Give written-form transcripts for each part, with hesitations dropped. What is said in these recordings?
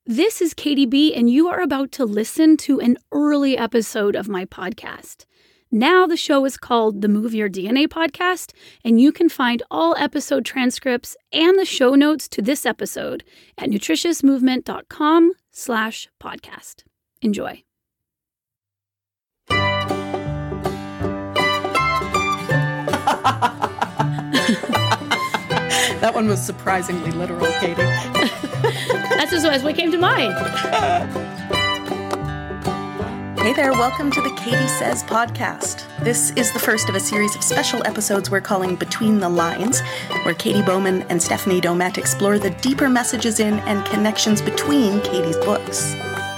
This is Katie B, and you are about to listen to an early episode of my podcast. Now the show is called the Move Your DNA Podcast, and you can find all episode transcripts and the show notes to this episode at nutritiousmovement.com/podcast. Enjoy. That one was surprisingly literal, Katie. That's just what came to mind. Hey there, welcome to the Katie Says podcast. This is the first of a series of special episodes we're calling Between the Lines, where Katie Bowman and Stephanie Domet explore the deeper messages in and connections between Katie's books.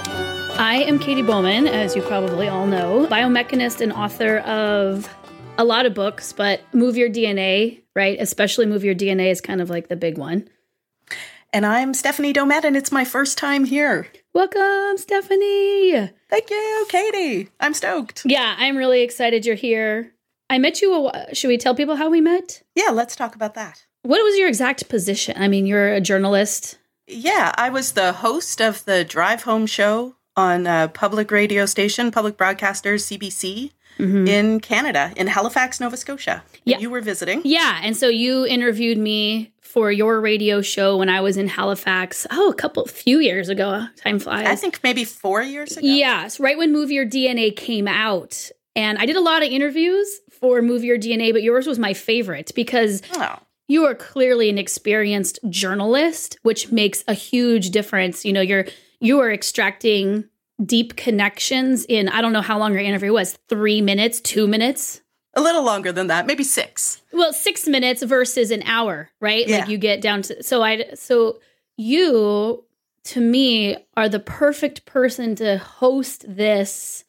I am Katie Bowman, as you probably all know, biomechanist and author of a lot of books, but Move Your DNA, right? Especially Move Your DNA is kind of like the big one. And I'm Stephanie Domet, and it's my first time here. Welcome, Stephanie. Thank you, Katie. I'm stoked. Yeah, I'm really excited you're here. I met you. Should we tell people how we met? Yeah, let's talk about that. What was your exact position? I mean, you're a journalist. Yeah, I was the host of the Drive Home show on a public radio station, public broadcasters, CBC, in Canada, in Halifax, Nova Scotia. Yeah. You were visiting. Yeah, and so you interviewed me for your radio show when I was in Halifax, a few years ago. Time flies. I think maybe 4 years ago. Yes, right when Move Your DNA came out. And I did a lot of interviews for Move Your DNA, but yours was my favorite because you are clearly an experienced journalist, which makes a huge difference. You know, you are extracting deep connections in, I don't know how long your interview was, 3 minutes, 2 minutes? A little longer than that, maybe 6. Well, 6 minutes versus an hour, right? Yeah. Like you get down to, so you, to me, are the perfect person to host this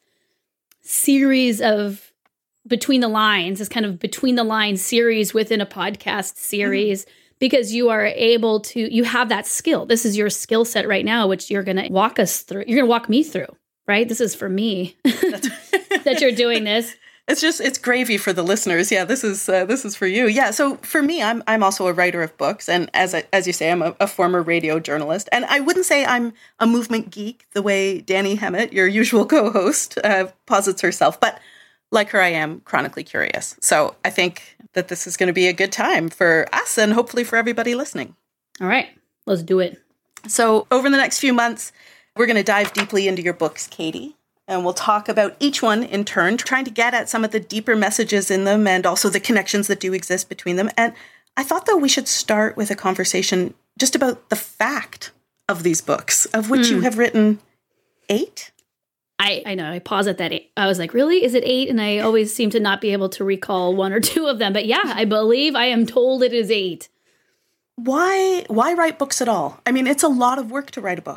series of Between the Lines, this kind of Between the Lines series within a podcast series, because you are able to, you have that skill. This is your skill set right now, which you're going to walk us through. You're going to walk me through, right? This is for me that you're doing this. It's gravy for the listeners. Yeah, this is for you. Yeah, so for me, I'm also a writer of books, and as you say, I'm a former radio journalist. And I wouldn't say I'm a movement geek the way Dani Hemmett, your usual co-host, posits herself, but like her, I am chronically curious. So I think that this is going to be a good time for us and hopefully for everybody listening. All right, let's do it. So over the next few months, we're going to dive deeply into your books, Katie. And we'll talk about each one in turn, trying to get at some of the deeper messages in them and also the connections that do exist between them. And I thought, though, we should start with a conversation just about the fact of these books, of which you have written 8. I know. I paused at that 8. I was like, really? Is it 8? And I always seem to not be able to recall 1 or 2 of them. But yeah, I believe I am told it is 8. Why write books at all? I mean, it's a lot of work to write a book.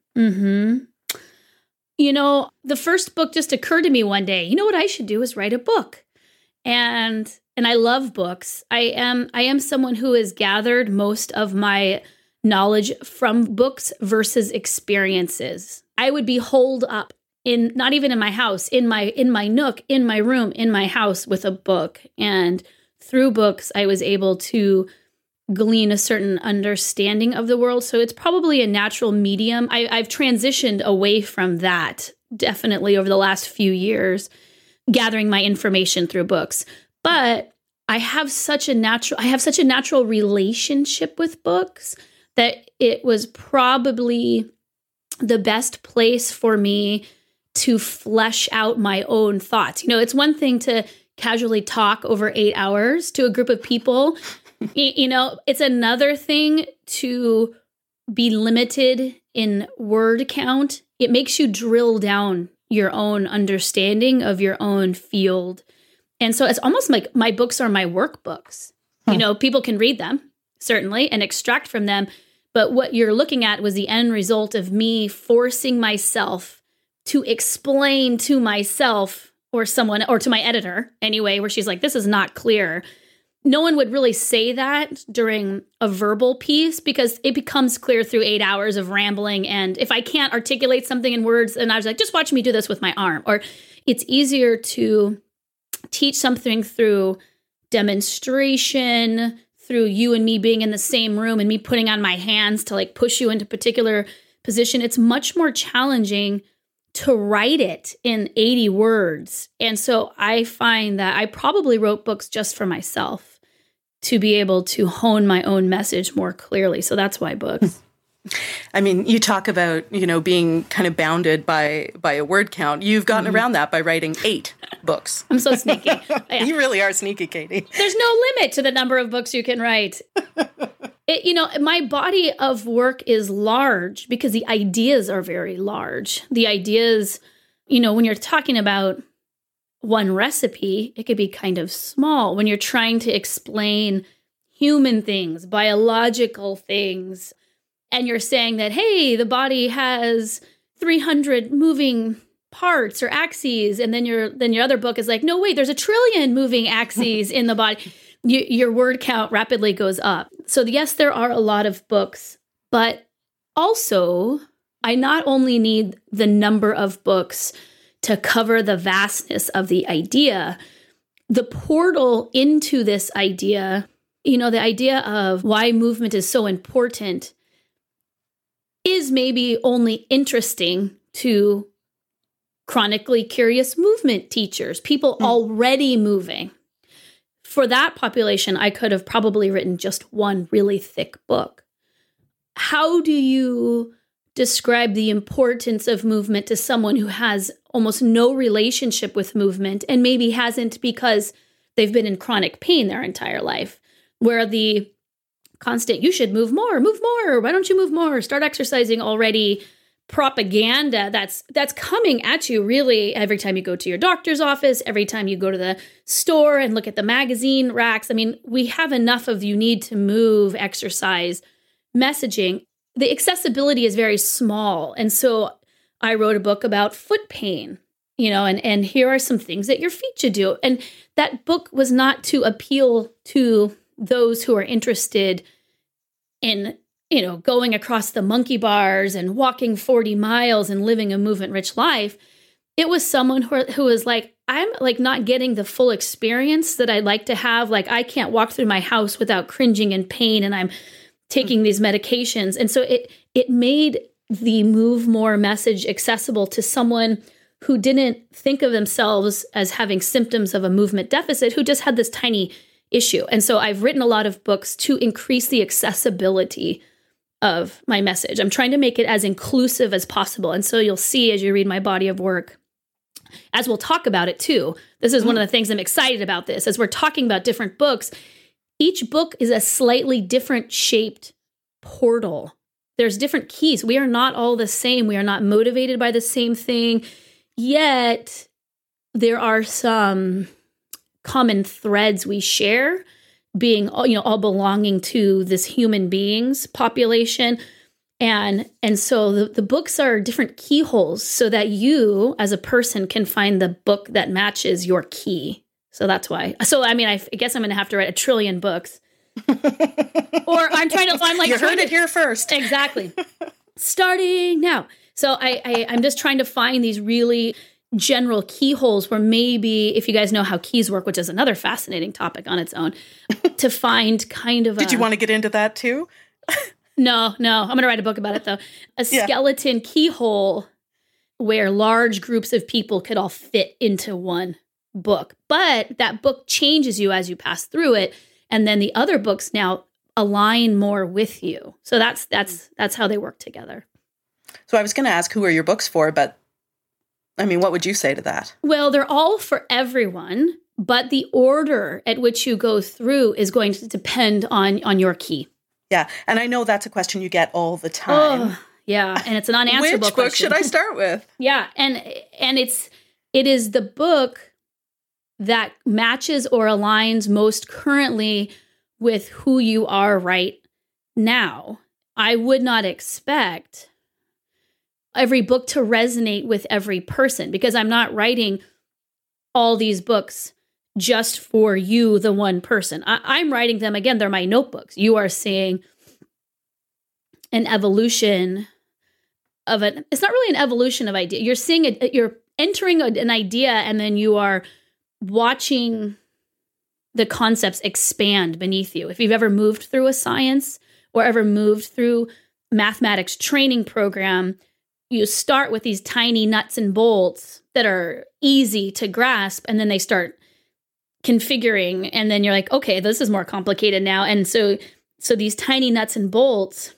You know, the first book just occurred to me one day. You know what I should do is write a book. And I love books. I am someone who has gathered most of my knowledge from books versus experiences. I would be holed up in, not even in my house, in my nook, in my room, in my house with a book. And through books, I was able to glean a certain understanding of the world. So it's probably a natural medium. I've transitioned away from that, definitely over the last few years, gathering my information through books. But I have such a natural relationship with books that it was probably the best place for me to flesh out my own thoughts. You know, it's one thing to casually talk over 8 hours to a group of people. You know, it's another thing to be limited in word count. It makes you drill down your own understanding of your own field. And so it's almost like my books are my workbooks. You know, people can read them, certainly, and extract from them. But what you're looking at was the end result of me forcing myself to explain to myself or someone, or to my editor anyway, where she's like, this is not clear. No one would really say that during a verbal piece because it becomes clear through 8 hours of rambling. And if I can't articulate something in words, and I was like, just watch me do this with my arm. Or it's easier to teach something through demonstration, through you and me being in the same room and me putting on my hands to like push you into particular position, it's much more challenging to write it in 80 words. And so I find that I probably wrote books just for myself to be able to hone my own message more clearly. So that's why books. I mean, you talk about, being kind of bounded by a word count. You've gotten around that by writing 8 books. I'm so sneaky. Yeah. You really are sneaky, Katie. There's no limit to the number of books you can write. My body of work is large because the ideas are very large. The ideas, when you're talking about one recipe, it could be kind of small. When you're trying to explain human things, biological things, and you're saying that, hey, the body has 300 moving parts or axes, and then your other book is like, no, wait, there's 1 trillion moving axes in the body. Your word count rapidly goes up. So yes, there are a lot of books, but also I not only need the number of books to cover the vastness of the idea, the portal into this idea, the idea of why movement is so important is maybe only interesting to chronically curious movement teachers, people already moving. For that population, I could have probably written just one really thick book. How do you describe the importance of movement to someone who has almost no relationship with movement and maybe hasn't because they've been in chronic pain their entire life, where the constant, you should move more, why don't you move more, start exercising already, propaganda that's coming at you really every time you go to your doctor's office, every time you go to the store and look at the magazine racks. I mean, we have enough of you need to move, exercise, messaging. The accessibility is very small. And so I wrote a book about foot pain, and here are some things that your feet should do. And that book was not to appeal to those who are interested in, going across the monkey bars and walking 40 miles and living a movement-rich life. It was someone who was like, I'm like not getting the full experience that I'd like to have. Like, I can't walk through my house without cringing in pain, and I'm taking these medications. And so it made the Move More message accessible to someone who didn't think of themselves as having symptoms of a movement deficit, who just had this tiny issue. And so I've written a lot of books to increase the accessibility of my message. I'm trying to make it as inclusive as possible. And so you'll see as you read my body of work, as we'll talk about it too, this is one of the things I'm excited about this, as we're talking about different books, each book is a slightly different shaped portal. There's different keys. We are not all the same. We are not motivated by the same thing, yet there are some common threads we share, being all belonging to this human beings population. And so the books are different keyholes so that you as a person can find the book that matches your key. So that's why. So I mean, I guess I'm going to have to write 1 trillion books. Or I'm like, you heard it here first. Exactly. Starting now. So I'm just trying to find these really general keyholes where maybe, if you guys know how keys work, which is another fascinating topic on its own, to find kind of Did you want to get into that too? No. I'm going to write a book about it though. A skeleton keyhole where large groups of people could all fit into one book. But that book changes you as you pass through it. And then the other books now align more with you. So that's how they work together. So I was going to ask, who are your books for? But I mean, what would you say to that? Well, they're all for everyone, but the order at which you go through is going to depend on your key. Yeah. And I know that's a question you get all the time. Oh, yeah. And it's an unanswerable Which book question. should I start with? Yeah. And it is the book that matches or aligns most currently with who you are right now. I would not expect every book to resonate with every person, because I'm not writing all these books just for you, the one person. I'm writing them, again, they're my notebooks. You are seeing an evolution of it's not really an evolution of idea. You're seeing you're entering an idea, and then you are watching the concepts expand beneath you. If you've ever moved through a science or ever moved through mathematics training program, you start with these tiny nuts and bolts that are easy to grasp, and then they start configuring, and then you're like, okay, this is more complicated now. And so these tiny nuts and bolts,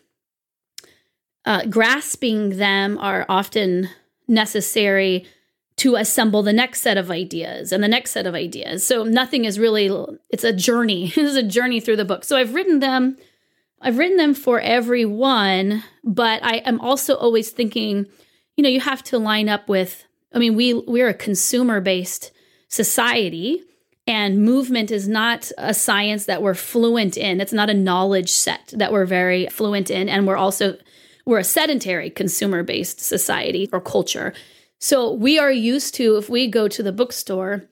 grasping them are often necessary to assemble the next set of ideas and the next set of ideas. So nothing is really, it's a journey. It is a journey through the book. So I've written them for everyone, but I am also always thinking, you have to line up with, we're a consumer-based society, and movement is not a science that we're fluent in. It's not a knowledge set that we're very fluent in. And we're a sedentary consumer-based society or culture. So we are used to, if we go to the bookstore,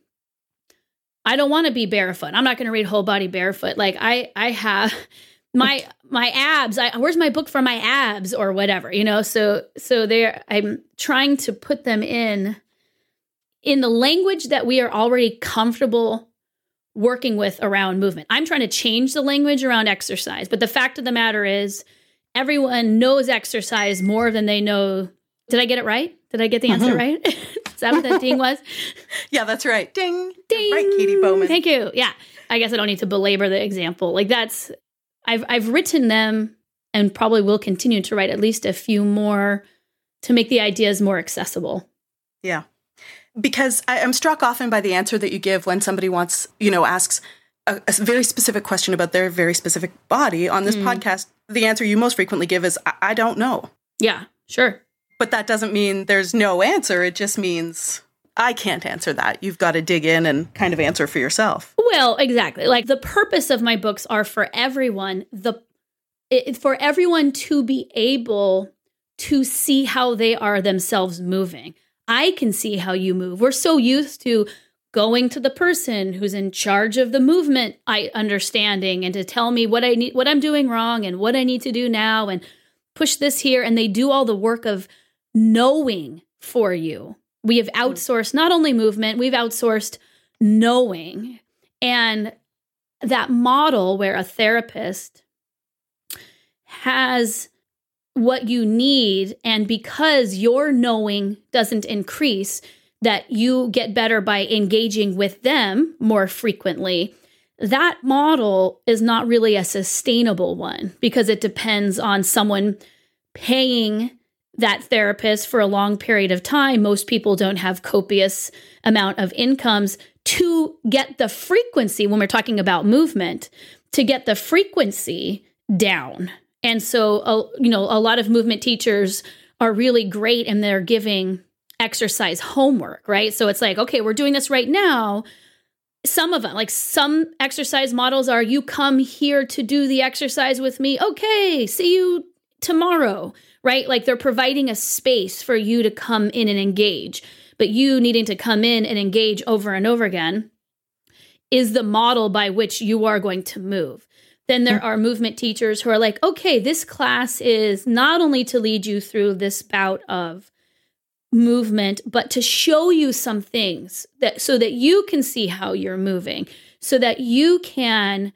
I don't want to be barefoot. I'm not going to read Whole Body Barefoot. Like I have my abs. Where's my book for my abs or whatever, So I'm trying to put them in the language that we are already comfortable working with around movement. I'm trying to change the language around exercise, but the fact of the matter is everyone knows exercise more than they know. Did I get it right? Did I get the answer right? Is that what that ding was? Yeah, that's right. Ding. Ding. Right, Katie Bowman. Thank you. Yeah. I guess I don't need to belabor the example. Like I've written them and probably will continue to write at least a few more to make the ideas more accessible. Yeah. Because I'm struck often by the answer that you give when somebody asks a very specific question about their very specific body on this podcast. The answer you most frequently give is, I don't know. Yeah, sure. But that doesn't mean there's no answer. It just means I can't answer that. You've got to dig in and kind of answer for yourself. Well, exactly. Like the purpose of my books are for everyone, for everyone to be able to see how they are themselves moving. I can see how you move. We're so used to going to the person who's in charge of the movement, understanding, and to tell me what I'm doing wrong and what I need to do now and push this here. And they do all the work of knowing for you. We have outsourced not only movement, we've outsourced knowing. And that model where a therapist has what you need, and because your knowing doesn't increase, that you get better by engaging with them more frequently, that model is not really a sustainable one because it depends on someone paying that therapist for a long period of time. Most people don't have copious amount of incomes to get the frequency, when we're talking about movement, to get the frequency down. And so, a lot of movement teachers are really great and they're giving exercise homework, right? So it's like, okay, we're doing this right now. Some of them, like some exercise models are, you come here to do the exercise with me. Okay, see you tomorrow, right? Like they're providing a space for you to come in and engage, but you needing to come in and engage over and over again is the model by which you are going to move. Then there are movement teachers who are like, okay, this class is not only to lead you through this bout of movement, but to show you some things so that you can see how you're moving, so that you can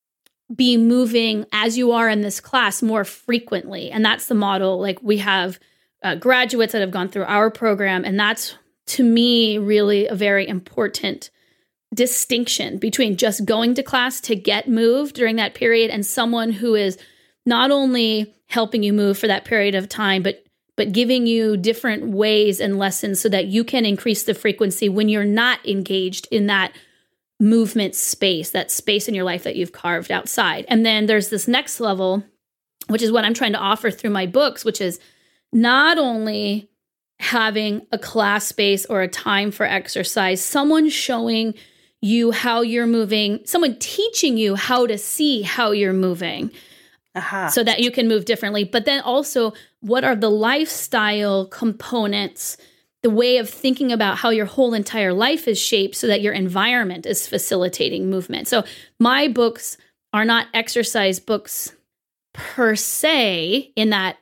be moving as you are in this class more frequently. And that's the model. Like we have graduates that have gone through our program, and that's, to me, really a very important distinction between just going to class to get moved during that period and someone who is not only helping you move for that period of time, but giving you different ways and lessons so that you can increase the frequency when you're not engaged in that movement space, that space in your life that you've carved outside. And then there's this next level, which is what I'm trying to offer through my books, which is not only having a class space or a time for exercise, someone showing you how you're moving, someone teaching you how to see how you're moving so that you can move differently. But then also, what are the lifestyle components, the way of thinking about how your whole entire life is shaped so that your environment is facilitating movement. So my books are not exercise books per se, in that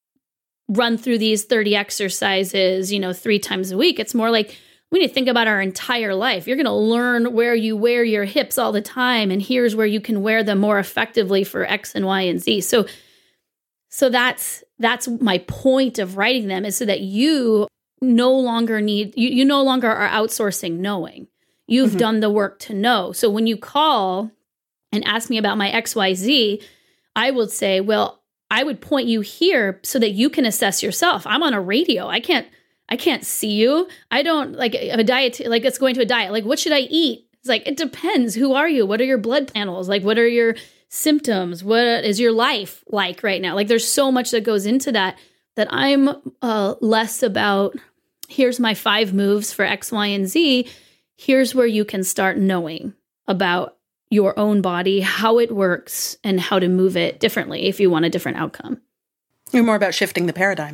run through these 30 exercises, 3 times a week. It's more like we need to think about our entire life. You're going to learn where you wear your hips all the time, and here's where you can wear them more effectively for X and Y and Z. So So that's my point of writing them, is so that you no longer need, you no longer are outsourcing knowing. You've done the work to know. So when you call and ask me about my XYZ, I would say, well, I would point you here so that you can assess yourself. I'm on a radio. I can't see you. I don't like a diet, like it's going to a diet. Like, what should I eat? It's like, it depends. Who are you? What are your blood panels? Like, what are your symptoms? What is your life like right now? Like, there's so much that goes into that I'm less about, here's my 5 moves for X, Y, and Z. Here's where you can start knowing about your own body, how it works, and how to move it differently if you want a different outcome. You're more about shifting the paradigm.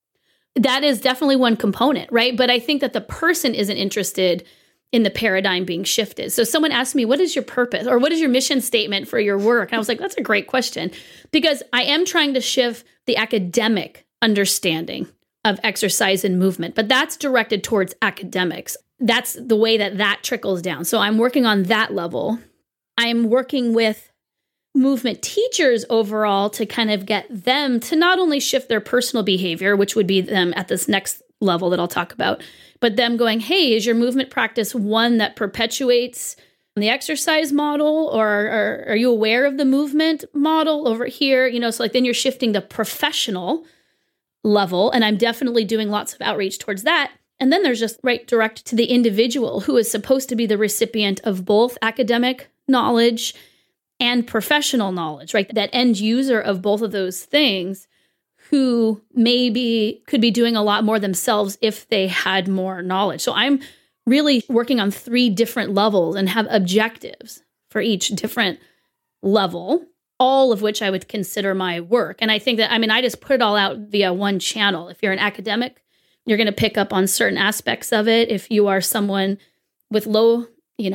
That is definitely one component, right? But I think that the person isn't interested in the paradigm being shifted. So someone asked me, what is your purpose or what is your mission statement for your work? And I was like, that's a great question, because I am trying to shift the academic understanding of exercise and movement, but that's directed towards academics. That's the way that trickles down. So I'm working on that level. I'm working with movement teachers overall to kind of get them to not only shift their personal behavior, which would be them at this next level that I'll talk about, but them going, hey, is your movement practice one that perpetuates the exercise model, or are you aware of the movement model over here? So like then you're shifting the professional level, and I'm definitely doing lots of outreach towards that. And then there's just right direct to the individual who is supposed to be the recipient of both academic knowledge and professional knowledge, right? That end user of both of those things, who maybe could be doing a lot more themselves if they had more knowledge. So I'm really working on 3 different levels and have objectives for each different level, all of which I would consider my work. And I think that, I just put it all out via one channel. If you're an academic, you're going to pick up on certain aspects of it. If you are someone with low,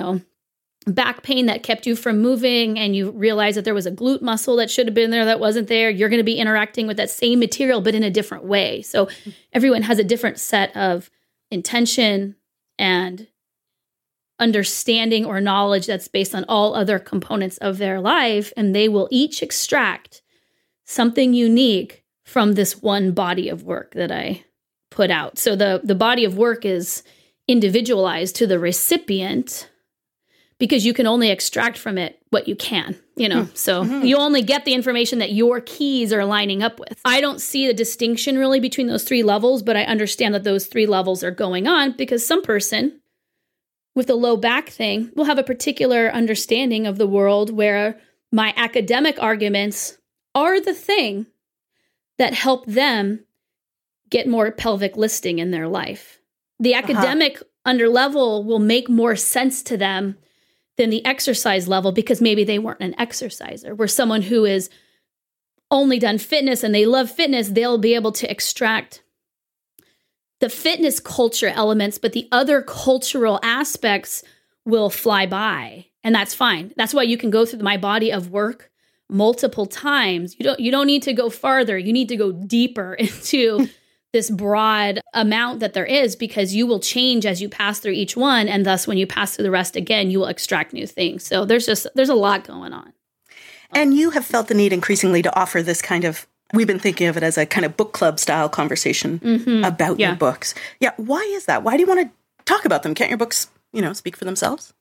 back pain that kept you from moving, and you realize that there was a glute muscle that should have been there that wasn't there, you're going to be interacting with that same material, but in a different way. So everyone has a different set of intention and understanding or knowledge that's based on all other components of their life, and they will each extract something unique from this one body of work that I put out. So the body of work is individualized to the recipient, because you can only extract from it what you can, So you only get the information that your keys are lining up with. I don't see a distinction really between those 3 levels, but I understand that those 3 levels are going on because some person with a low back thing will have a particular understanding of the world where my academic arguments are the thing that help them get more pelvic listing in their life. The academic under level will make more sense to them than the exercise level, because maybe they weren't an exerciser. Where someone who is only done fitness and they love fitness, they'll be able to extract the fitness culture elements, but the other cultural aspects will fly by, and that's fine. That's why you can go through my body of work multiple times. You don't need to go farther. You need to go deeper into this broad amount that there is, because you will change as you pass through each one. And thus, when you pass through the rest again, you will extract new things. So there's a lot going on. And you have felt the need increasingly to offer this kind of, we've been thinking of it as a kind of book club style conversation about your books. Yeah. Why is that? Why do you want to talk about them? Can't your books, speak for themselves?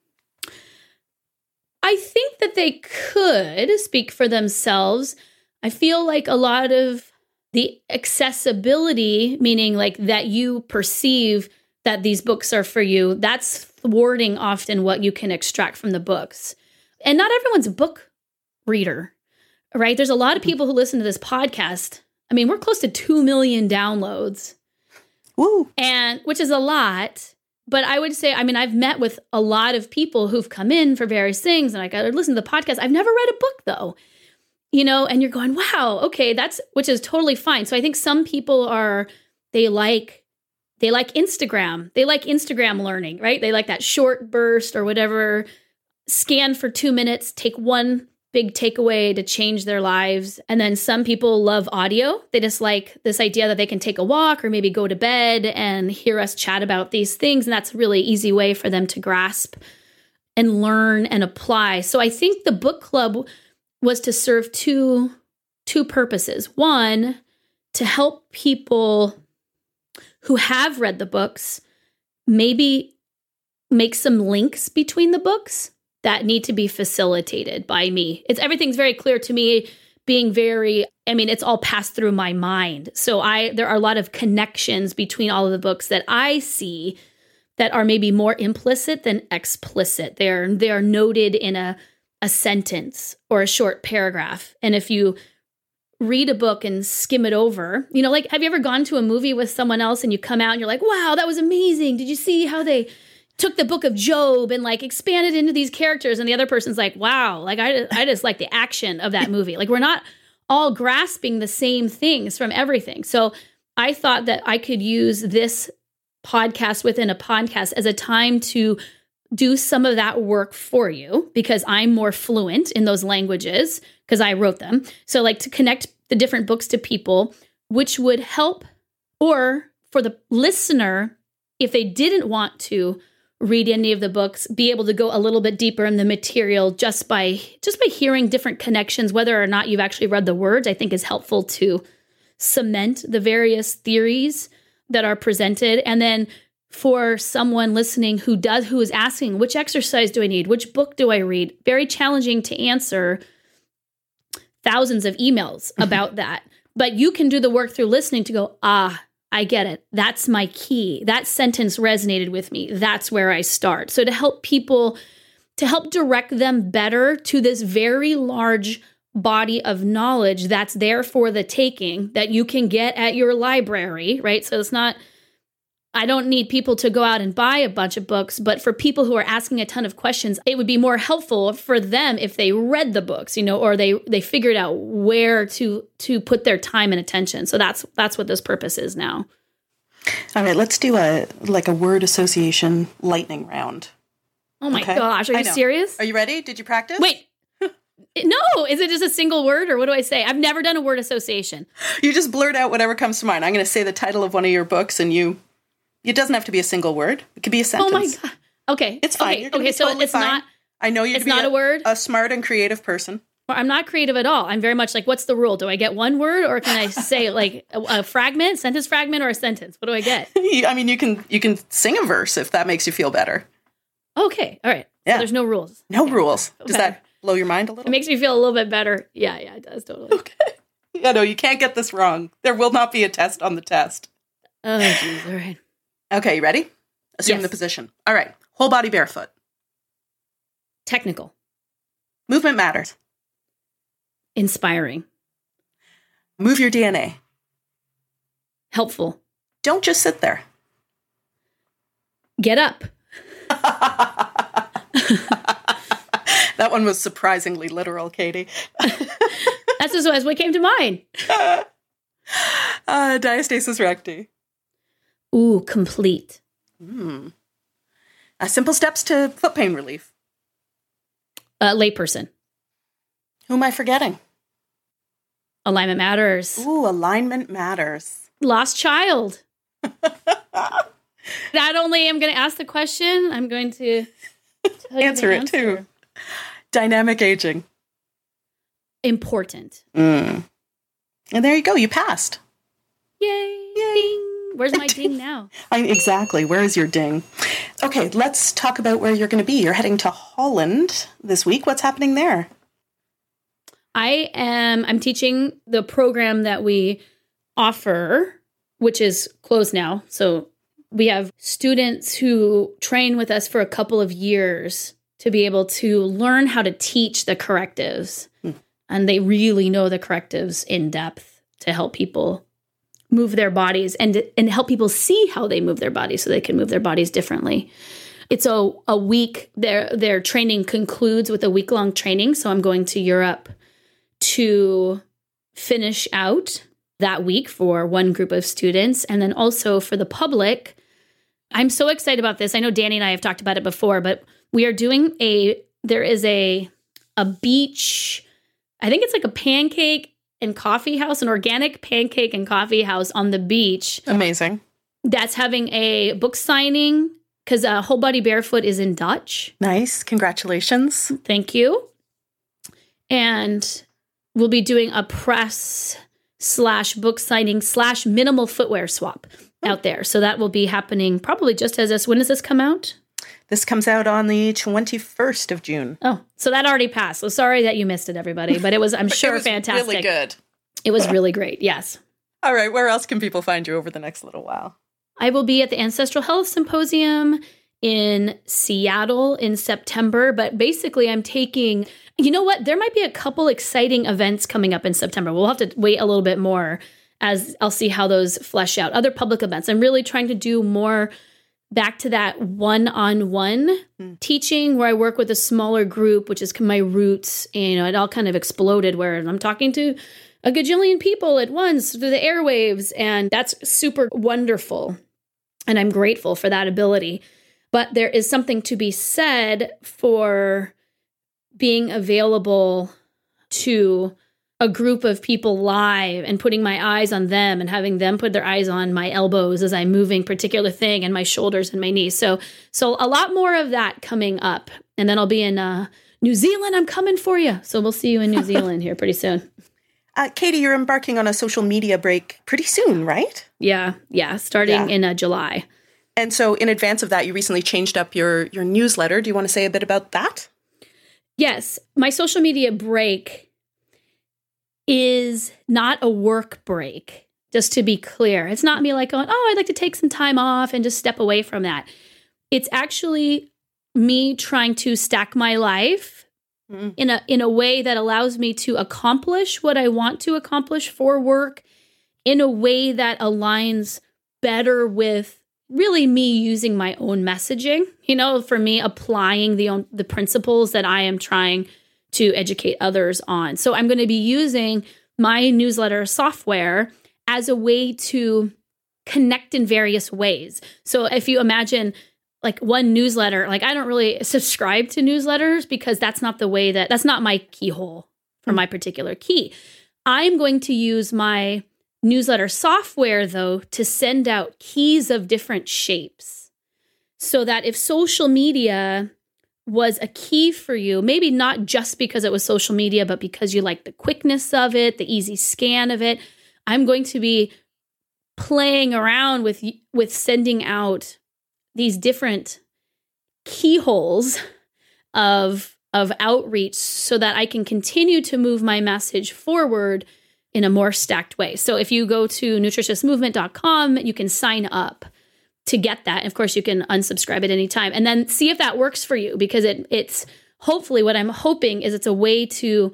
I think that they could speak for themselves. I feel like a lot of the accessibility, meaning like that you perceive that these books are for you, that's thwarting often what you can extract from the books. And not everyone's a book reader, right? There's a lot of people who listen to this podcast. We're close to 2 million downloads. Woo. And which is a lot. But I would say, I've met with a lot of people who've come in for various things, and I got to listen to the podcast. I've never read a book though. And you're going, wow, okay, which is totally fine. So I think some people they like Instagram. They like Instagram learning, right? They like that short burst or whatever, scan for 2 minutes, take one big takeaway to change their lives. And then some people love audio. They just like this idea that they can take a walk or maybe go to bed and hear us chat about these things. And that's a really easy way for them to grasp and learn and apply. So I think the book club was to serve two two purposes. One, to help people who have read the books maybe make some links between the books that need to be facilitated by me. Everything's very clear to me, being it's all passed through my mind. So there are a lot of connections between all of the books that I see that are maybe more implicit than explicit. They are noted in a sentence or a short paragraph. And if you read a book and skim it over, have you ever gone to a movie with someone else and you come out and you're like, wow, that was amazing. Did you see how they took the book of Job and expanded into these characters? And the other person's like, wow, I just like the action of that movie. We're not all grasping the same things from everything. So I thought that I could use this podcast within a podcast as a time to do some of that work for you, because I'm more fluent in those languages because I wrote them. So to connect the different books to people, which would help, or for the listener, if they didn't want to read any of the books, be able to go a little bit deeper in the material just by hearing different connections, whether or not you've actually read the words, I think is helpful to cement the various theories that are presented. And then for someone listening who is asking, which exercise do I need? Which book do I read? Very challenging to answer thousands of emails about that. But you can do the work through listening to go, I get it. That's my key. That sentence resonated with me. That's where I start. So to help direct them better to this very large body of knowledge that's there for the taking, that you can get at your library, right? So I don't need people to go out and buy a bunch of books, but for people who are asking a ton of questions, it would be more helpful for them if they read the books, or they figured out where to put their time and attention. So that's what this purpose is now. All right, let's do a word association lightning round. Oh my gosh, are you serious? Are you ready? Did you practice? Wait. No, is it just a single word, or what do I say? I've never done a word association. You just blurt out whatever comes to mind. I'm going to say the title of one of your books, and it doesn't have to be a single word. It could be a sentence. Oh my God. Okay. It's fine. Okay, so totally it's fine. Not. I know you're not a word. A smart and creative person. I'm not creative at all. I'm very much what's the rule? Do I get one word, or can I say a fragment, sentence fragment, or a sentence? What do I get? You can sing a verse if that makes you feel better. Okay. All right. Yeah. So there's no rules. No rules. Does that blow your mind a little? It makes me feel a little bit better. Yeah, it does totally. Okay. Yeah, no, you can't get this wrong. There will not be a test on the test. Oh, geez. All right. Okay, you ready? Assume the position. All right. Whole body barefoot. Technical. Movement matters. Inspiring. Move your DNA. Helpful. Don't just sit there. Get up. That one was surprisingly literal, Katie. That's just what came to mind. Diastasis recti. Ooh, complete. Simple steps to foot pain relief. Layperson. Who am I forgetting? Alignment matters. Ooh, alignment matters. Lost child. Not only am I going to ask the question, I'm going to answer it too. Dynamic aging. Important. And there you go. You passed. Yay. Ding. Where's my ding now? Exactly. Where is your ding? Okay, let's talk about where you're going to be. You're heading to Holland this week. What's happening there? I'm teaching the program that we offer, which is closed now. So we have students who train with us for a couple of years to be able to learn how to teach the correctives. And they really know the correctives in depth to help people move their bodies and help people see how they move their bodies so they can move their bodies differently. It's a week. Their training concludes with a week-long training. So I'm going to Europe to finish out that week for one group of students. And then also for the public, I'm so excited about this. I know Danny and I have talked about it before, but we are doing there is a beach, I think it's a pancake and coffee house, an organic pancake and coffee house on the beach. Amazing. That's having a book signing because Whole Body Barefoot is in Dutch. Nice. Congratulations. Thank you. And we'll be doing a press / book signing / minimal footwear swap out there. So that will be happening probably just as this. When does this come out? This comes out on the 21st of June. Oh, so that already passed. So sorry that you missed it, everybody. But it was, I'm sure, fantastic. Really good. It was really great. Yes. All right. Where else can people find you over the next little while? I will be at the Ancestral Health Symposium in Seattle in September. But basically, I'm taking, you know what? There might be a couple exciting events coming up in September. We'll have to wait a little bit more as I'll see how those flesh out. Other public events. I'm really trying to do more back to that one-on-one teaching where I work with a smaller group, which is my roots. And, it all kind of exploded where I'm talking to a gajillion people at once through the airwaves. And that's super wonderful. And I'm grateful for that ability. But there is something to be said for being available to a group of people live and putting my eyes on them and having them put their eyes on my elbows as I'm moving particular thing and my shoulders and my knees. So a lot more of that coming up. And then I'll be in New Zealand. I'm coming for you. So we'll see you in New Zealand here pretty soon. Katie, you're embarking on a social media break pretty soon, right? Yeah. Starting in July. And so in advance of that, you recently changed up your newsletter. Do you want to say a bit about that? Yes. My social media break is not a work break, just to be clear. It's not me like going, I'd like to take some time off and just step away from that. It's actually me trying to stack my life in a way that allows me to accomplish what I want to accomplish for work in a way that aligns better with really me using my own messaging, for me applying the principles that I am trying to educate others on. So I'm going to be using my newsletter software as a way to connect in various ways. So if you imagine like one newsletter, like I don't really subscribe to newsletters because that's not that's not my keyhole for my particular key. I'm going to use my newsletter software, though, to send out keys of different shapes so that if social media was a key for you, maybe not just because it was social media, but because you like the quickness of it, the easy scan of it, I'm going to be playing around with sending out these different keyholes of outreach so that I can continue to move my message forward in a more stacked way. So if you go to nutritiousmovement.com, you can sign up to get that. And of course, you can unsubscribe at any time and then see if that works for you, because it's hopefully what I'm hoping is it's a way to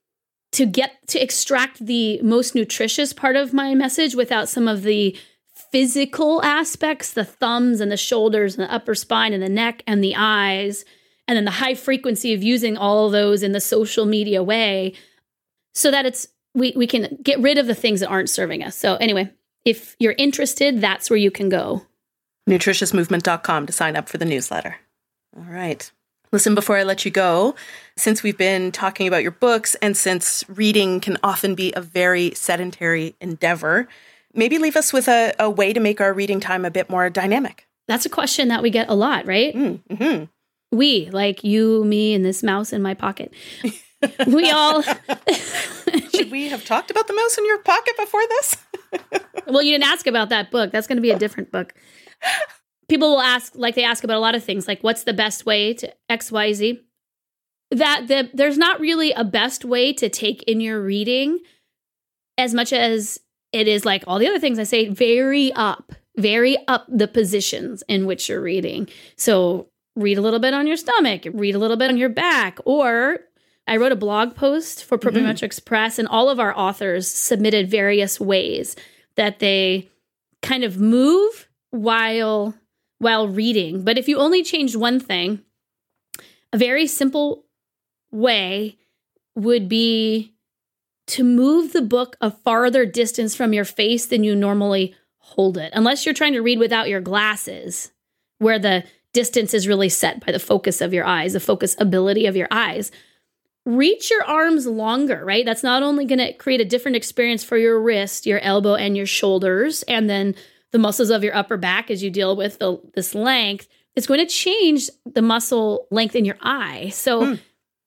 extract the most nutritious part of my message without some of the physical aspects, the thumbs and the shoulders and the upper spine and the neck and the eyes, and then the high frequency of using all of those in the social media way so that we can get rid of the things that aren't serving us. So anyway, if you're interested, that's where you can go. Nutritiousmovement.com to sign up for the newsletter. All right. Listen, before I let you go, since we've been talking about your books and since reading can often be a very sedentary endeavor, maybe leave us with a way to make our reading time a bit more dynamic. That's a question that we get a lot, right? Mm-hmm. We, like you, me, and this mouse in my pocket. We all... Should we have talked about the mouse in your pocket before this? Well, you didn't ask about that book. That's going to be a different book. People will ask, like they ask about a lot of things, like what's the best way to XYZ? There's not really a best way to take in your reading as much as it is like all the other things I say, vary up the positions in which you're reading. So read a little bit on your stomach, read a little bit on your back, or I wrote a blog post for Propriometrics Press, and all of our authors submitted various ways that they kind of move while reading. But if you only changed one thing, a very simple way would be to move the book a farther distance from your face than you normally hold it. Unless you're trying to read without your glasses, where the distance is really set by the focus of your eyes, the focus ability of your eyes. Reach your arms longer, right? That's not only going to create a different experience for your wrist, your elbow, and your shoulders, and then the muscles of your upper back as you deal with this length. It's going to change the muscle length in your eye. So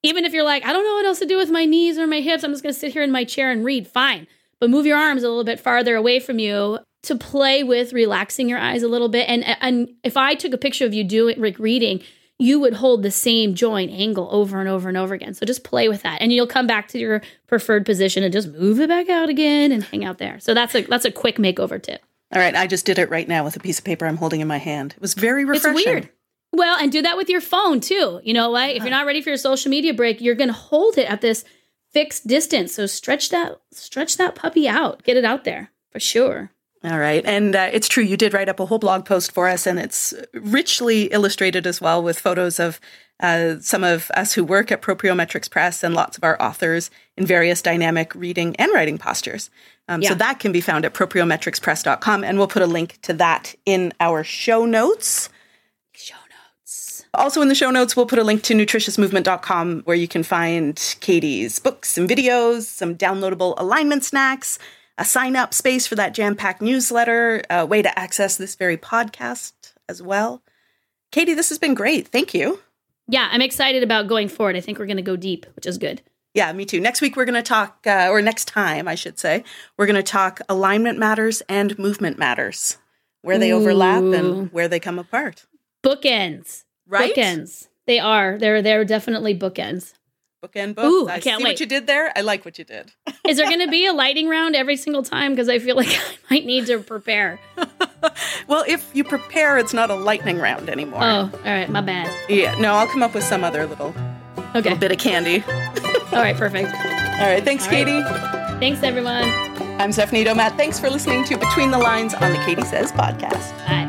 Even if you're like, I don't know what else to do with my knees or my hips, I'm just going to sit here in my chair and read, fine. But move your arms a little bit farther away from you to play with relaxing your eyes a little bit. And if I took a picture of you reading, you would hold the same joint angle over and over and over again. So just play with that. And you'll come back to your preferred position and just move it back out again and hang out there. So that's a quick makeover tip. All right. I just did it right now with a piece of paper I'm holding in my hand. It was very refreshing. It's weird. Well, and do that with your phone too. You know, like if you're not ready for your social media break, you're going to hold it at this fixed distance. So stretch that puppy out. Get it out there for sure. All right. And it's true. You did write up a whole blog post for us, and it's richly illustrated as well with photos of some of us who work at Propriometrics Press and lots of our authors in various dynamic reading and writing postures. So that can be found at propriometricspress.com, and we'll put a link to that in our show notes. Also in the show notes, we'll put a link to nutritiousmovement.com where you can find Katie's books and videos, some downloadable alignment snacks, a sign-up space for that jam-packed newsletter, a way to access this very podcast as well. Katie, this has been great. Thank you. Yeah, I'm excited about going forward. I think we're going to go deep, which is good. Yeah, me too. Next week, we're going to talk, or next time, I should say, we're going to talk alignment matters and movement matters, where they overlap and where they come apart. Bookends. Right? Bookends. They are. They're definitely bookends. Bookend books. Ooh, I can't see wait. what you did there. I like what you did. Is there going to be a lightning round every single time? Because I feel like I might need to prepare. Well, if you prepare, it's not a lightning round anymore. Oh, all right. My bad. Yeah. No, I'll come up with some other little bit of candy. All right. Perfect. All right. Thanks, Katie. Thanks, everyone. I'm Stephanie Domat. Thanks for listening to Between the Lines on the Katie Says podcast. Bye.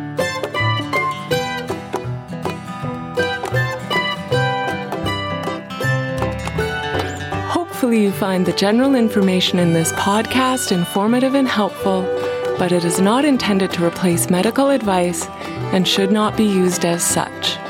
Hopefully you find the general information in this podcast informative and helpful, but it is not intended to replace medical advice and should not be used as such.